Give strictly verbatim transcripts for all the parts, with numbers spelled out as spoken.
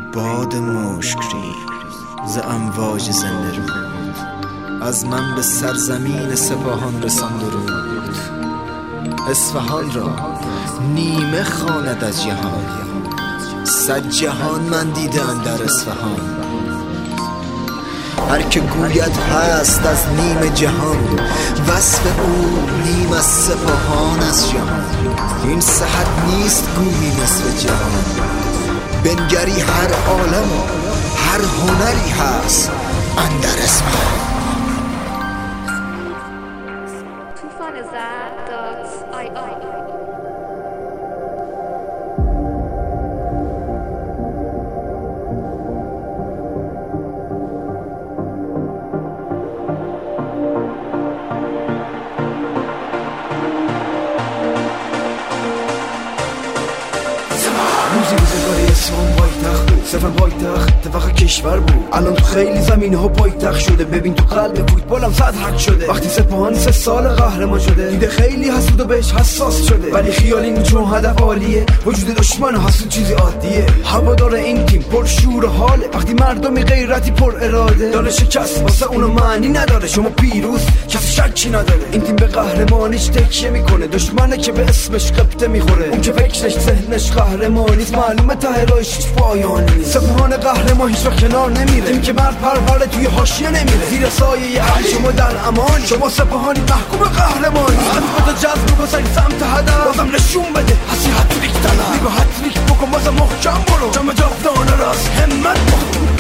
باد مشکری ز امواج زنده رود، از من به سرزمین سپاهان رساند درود. اصفهان را نیمه خواند از جهان، صد جهان من دیدم در اصفهان. هر که گوید هست از نیم جهان، وصف او نیم از سپاهان از جهان. این صحت نیست گویی نصف جهان، بنگری هر عالم و هر هنری هست اندر اصفهان. روزی روزگاری اسمان پایتخت بود، صرفا پایتخت اتفاق کشور بود. الان تو خیلی زمینه ها پایتخت شده. ببین تو قلب فوتبالم صد حق شده. وقتی سپاهان سه سال قهرمان شده، دیده خیلی حسود و بهش حساس شده، ولی خیالی نی چون هدف عالیه. وجود دشمن حسود چیزی عادیه. هوادار این تیم پر شور و حاله، وقتی مردمی غیرتی پر اراده. داره شکست واسه اونو معنی نداره، شما پیروز کسی شکی نداره. این تیم به قهرمانیش تکیه میکنه، دشمنه که به اسمش قبطه میخوره. اون که فکرش ذهنش قهرمانیست، معلومه ته راهش هیچ پایانی نیست. سپاهان قهرمان هیچ وقت کنار نمیره، تیم که مرد پروره توی حاشیه نمیره. زیر سایه علی شما در امانی، شما سپاهانی محکوم قهرمانی. عزمتو جذب بکن سری سمت هدف، بازم نشون بده هستی هتریک طلب. نگاه هتریک بکن بازم محکم برو، جام جاودانه را از همت بخون.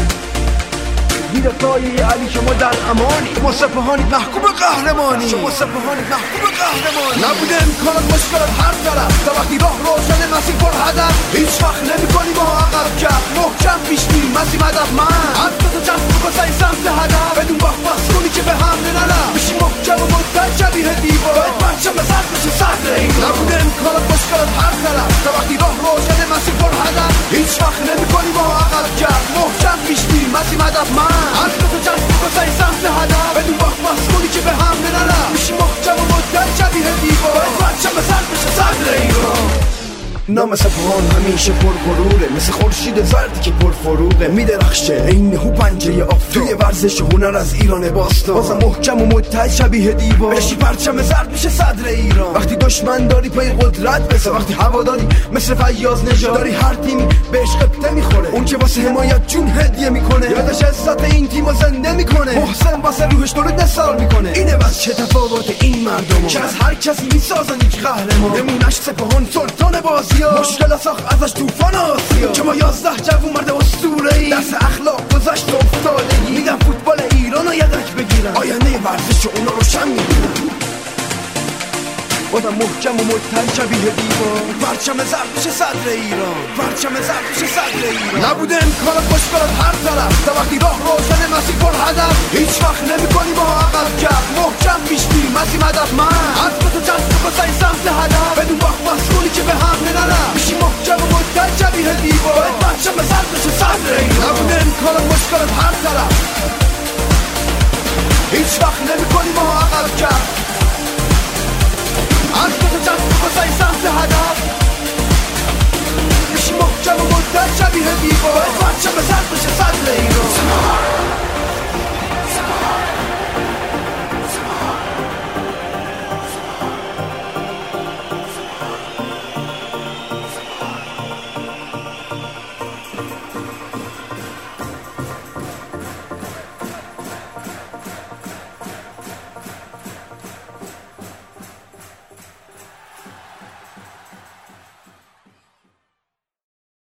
زیر سایه علی شما در امانی، شما سپاهانی محکوم قهرمانی. شما سپاهانی محکوم قهرمانی. نبوده امکانات مشکلات هر طرف، تا وقتی راه روشن مسیر پر هدف. هیچ وقت نمی‌کنی با عقب کرد، محکم پیش میریم مسیر هدفمند. عزمتو جذب بکن سری سمت هدف، بدون باخت بس کنی که به حمله نرم. میشی محکم و مضطرب شبیه دیوار، باید پرچم به سر بشه صدر این. نبوده امکانات مشکلات هر طرف، تا وقتی راه روشن مسیر پر هدف. هیچ وقت نمی‌کنی با عقب کرد، محکم پیش میریم مسیر هدفمند. عزمتو جذب بکن سری سمت هدف، بدون باخت بس کنی که به حمله نرم. میشی محکم و مضطرب شبیه دیوار، باید پرچم به سر بشه صدر ایران. نام سپاهان همیشه پر غروره، مثل خورشید زردی که پر فروغه. میدرخشه عین هو پنجه آفتاب، توی ورزش هنر از ایران باستان. بازم محکم و متحد شبیه دیوار، بشی پرچم زرد میشه صدر ایران. وقتی دشمن داری پای قدرت بسا، وقتی هواداری مثل فیاض نژاد داری هر تیم بهش قبطه میخوره. اون که واسه حمایت جون هدیه میکنه، یادش عزت این تیمو زنده میکنه. محسن واسه روحش درود نثار میکنه. اینه بس چه تفاوت این مردم که از هر کسی میسازن یک قهرمان. نمونش سپاهان سلطان بازی، مشکل ساخت ازش توفان آسیا. که ما یازده جوون مرد اسطوره‌ای، دست اخلاق گذشت و افتادگی. میدن فوتبال ایران رو یدک بگیرن، آینده ورزش اونا روشن میبینن. بازم محکم و متحد شبیه دیوار، پرچم زرد بشه صدر ایران. پرچم زرد بشه صدر ایران. نبوده امکانات مشکلات هر طرف، تا وقتی راه روشن مسیر پر هدف. هیچ وقت نمی‌کنی با عقب کرد، محکم پیش میریم مسیر هدفمند. عزمتو جذب بکن سری سمت هدف، بدون باخت بس کنی که به حمله نرم. میشی محکم و متحد شبیه دیوار، باید پرچم زرد بشه صدر ایران. نبوده امکانات مشکلات هر طرف، هیچ وقت نمی‌کنی با عقب کرد. عزمتو جذب بکن سری سمت هدف، میشی محکم و متحد شبیه دیوار.